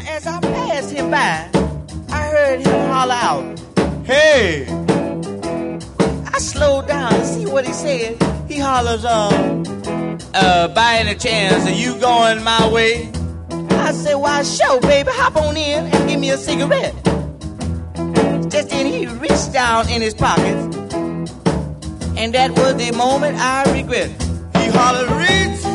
as I passed him by, I heard him holler out, "Hey!" I slowed down to see what he said. He hollers, by any chance, are you going my way? I said, "Why, sure, baby, hop on in and give me a cigarette." Just then he reached down in his pocket, and that was the moment I regret. He hollered, "Reach